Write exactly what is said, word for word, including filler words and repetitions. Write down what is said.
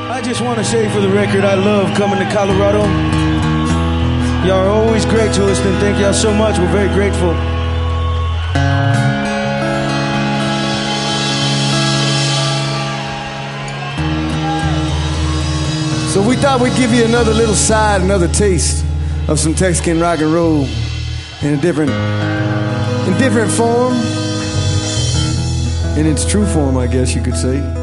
I just want to say for the record, I love coming to Colorado. Y'all are always great to us, and thank y'all so much. We're very grateful. So we thought we'd give you another little side, another taste of some Texican rock and roll in a different, in different form, in its true form, I guess you could say.